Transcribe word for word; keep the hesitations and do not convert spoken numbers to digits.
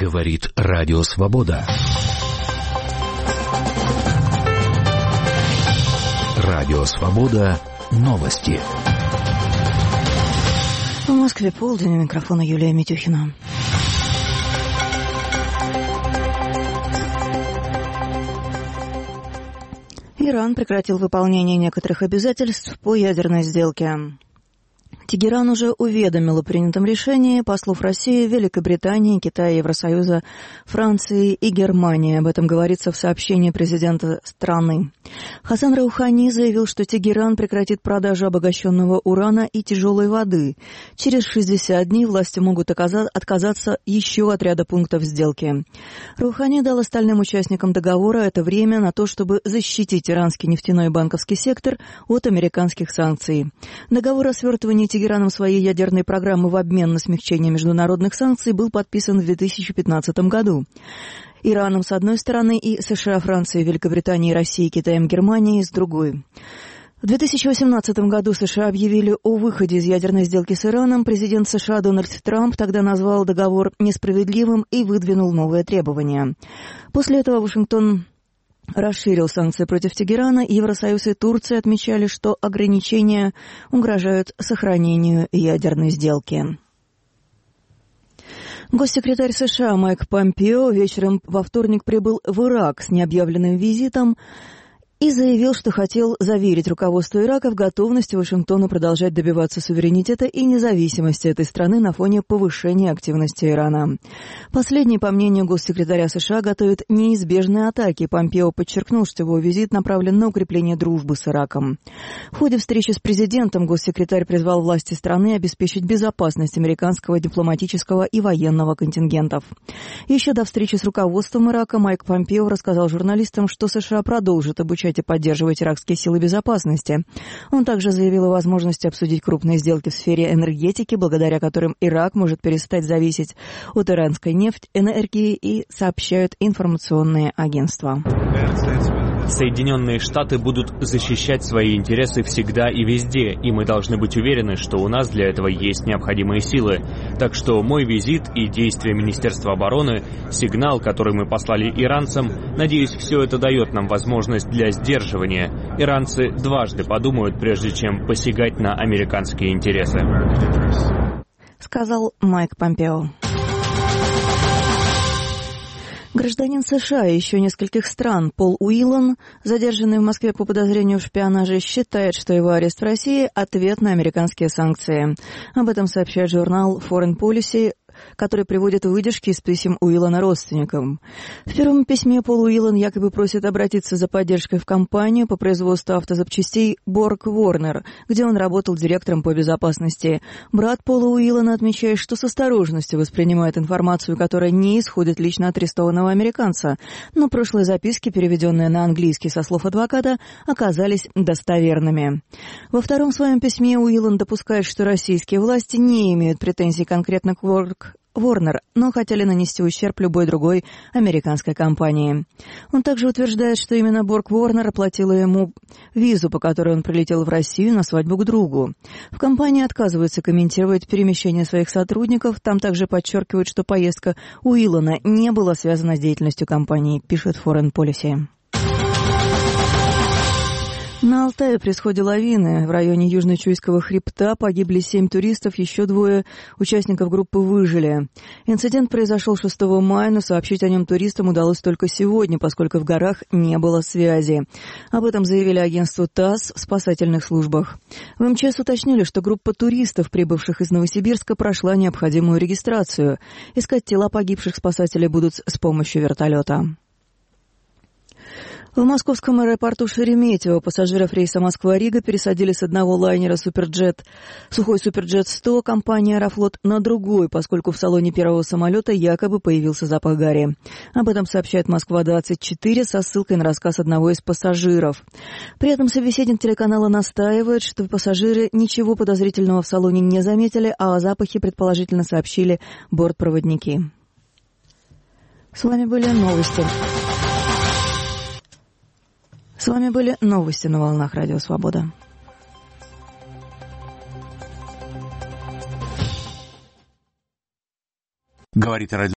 Говорит Радио Свобода. Радио Свобода. Новости. В Москве полдень. У микрофона Юлия Митюхина. Иран прекратил выполнение некоторых обязательств по ядерной сделке. Тегеран уже уведомил о принятом решении послов России, Великобритании, Китая, Евросоюза, Франции и Германии. Об этом говорится в сообщении президента страны. Хасан Роухани заявил, что Тегеран прекратит продажу обогащенного урана и тяжелой воды. Через шестьдесят дней власти могут отказаться еще от ряда пунктов сделки. Роухани дал остальным участникам договора это время на то, чтобы защитить иранский нефтяной и банковский сектор от американских санкций. Договор о свертывании Тегераном своей ядерной программы в обмен на смягчение международных санкций был подписан в две тысячи пятнадцатом году. Ираном с одной стороны и США, Францией, Великобританией, Россией, Китаем, Германией с другой. В две тысячи восемнадцатом году США объявили о выходе из ядерной сделки с Ираном. Президент США Дональд Трамп тогда назвал договор несправедливым и выдвинул новые требования. После этого Вашингтон расширил санкции против Тегерана. Евросоюз и Турция отмечали, что ограничения угрожают сохранению ядерной сделки. Госсекретарь США Майк Помпео вечером во вторник прибыл в Ирак с необъявленным визитом и заявил, что хотел заверить руководство Ирака в готовности Вашингтона продолжать добиваться суверенитета и независимости этой страны на фоне повышения активности Ирана. Последний, по мнению госсекретаря США, готовит неизбежные атаки. Помпео подчеркнул, что его визит направлен на укрепление дружбы с Ираком. В ходе встречи с президентом госсекретарь призвал власти страны обеспечить безопасность американского дипломатического и военного контингентов. Еще до встречи с руководством Ирака Майк Помпео рассказал журналистам, что США продолжит обучать и поддерживать иракские силы безопасности. Он также заявил о возможности обсудить крупные сделки в сфере энергетики, благодаря которым Ирак может перестать зависеть от иранской нефти, энергии, и сообщают информационные агентства. Соединенные Штаты будут защищать свои интересы всегда и везде, и мы должны быть уверены, что у нас для этого есть необходимые силы. Так что мой визит и действия Министерства обороны, сигнал, который мы послали иранцам, надеюсь, все это дает нам возможность для сдерживания. Иранцы дважды подумают, прежде чем посягать на американские интересы. Сказал Майк Помпео. Гражданин США и еще нескольких стран Пол Уиллан, задержанный в Москве по подозрению в шпионаже, считает, что его арест в России – ответ на американские санкции. Об этом сообщает журнал Foreign Policy, который приводит выдержки из писем Уиллана родственникам. В первом письме Пол Уиллан якобы просит обратиться за поддержкой в компанию по производству автозапчастей Борг Ворнер, где он работал директором по безопасности. Брат Пола Уиллана отмечает, что с осторожностью воспринимает информацию, которая не исходит лично от арестованного американца, но прошлые записки, переведенные на английский со слов адвоката, оказались достоверными. Во втором своем письме Уиллан допускает, что российские власти не имеют претензий конкретно к Борг Ворнер, но хотели нанести ущерб любой другой американской компании. Он также утверждает, что именно Борг Ворнер оплатила ему визу, по которой он прилетел в Россию на свадьбу к другу. В компании отказываются комментировать перемещение своих сотрудников. Там также подчеркивают, что поездка Уиллана не была связана с деятельностью компании, пишет Foreign Policy. На Алтае при сходе лавины в районе Южно-Чуйского хребта погибли семь туристов, еще двое участников группы выжили. Инцидент произошел шестого мая, но сообщить о нем туристам удалось только сегодня, поскольку в горах не было связи. Об этом заявили агентству ТАСС в спасательных службах. В МЧС уточнили, что группа туристов, прибывших из Новосибирска, прошла необходимую регистрацию. Искать тела погибших спасатели будут с помощью вертолета. В московском аэропорту Шереметьево пассажиров рейса Москва-Рига пересадили с одного лайнера «Суперджет», сухой «Суперджет сто» компании «Аэрофлот» на другой, поскольку в салоне первого самолета якобы появился запах гари. Об этом сообщает Москва-двадцать четыре со ссылкой на рассказ одного из пассажиров. При этом собеседник телеканала настаивает, что пассажиры ничего подозрительного в салоне не заметили, а о запахе предположительно сообщили бортпроводники. С вами были новости. С вами были новости на волнах Радио Свобода. Говорит радио.